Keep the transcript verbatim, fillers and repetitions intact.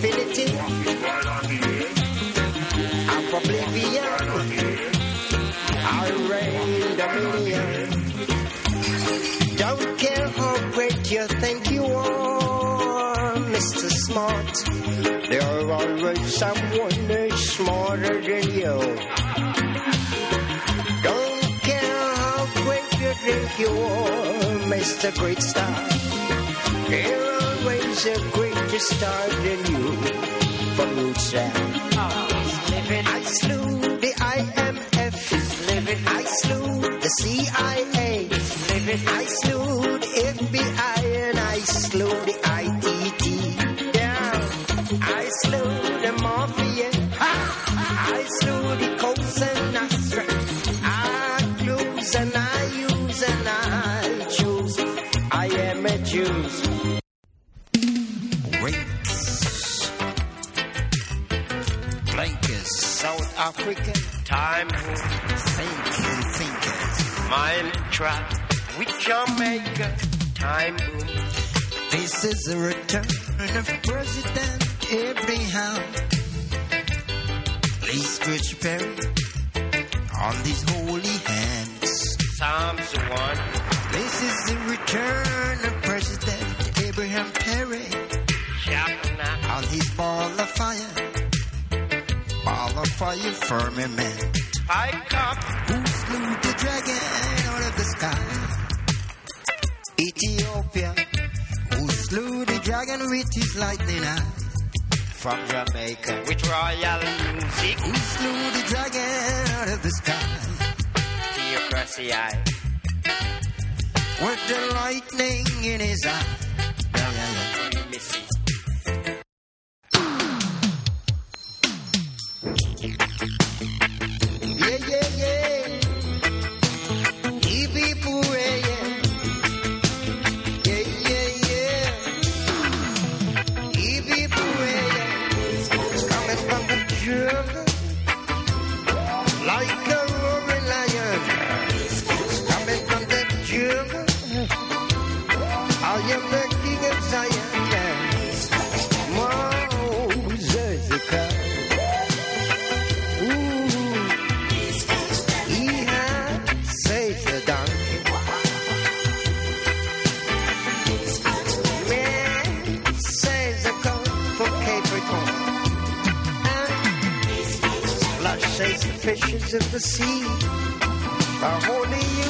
infinity, of oblivion, I reign dominion. Don't care how great you think you are, Mister Smart. There's always someone who's smarter than you. Don't care how great you think you are, Mister Great Star. There's always a greater star than you. From Rootsland, I slew the I M F. I slew the C I A. I slew the F B I and I slew the I T T. Yeah, I slew the mafia. I slew the Coast and Nostra. I lose and I use and I choose. I am a Jew. Rings. Blankets. South African. Time. Thinking, thinking. Mind trap. With Jamaica, time boom. This is a return of President Abraham. Lee Scratch Perry on these holy hands. Psalms one. This is the return of President Abraham Perry. Chapter on his ball of fire, ball of fire firmament. I come who slew the dragon out of the sky. Ethiopia, who slew the dragon with his lightning eye. From Jamaica, with royal music, who slew the dragon out of the sky. Theocracy eye, with the lightning in his eye. Yeah, yeah, yeah. Let me see. Yeah, yeah, yeah. He people, yeah, yeah. Like a roaring lion, coming from the jungle. I am the king of Zion. Moses the cow. Ooh, he has saved the donkey. Man saves the cow for Capricorn. Says the fishes of the sea are holy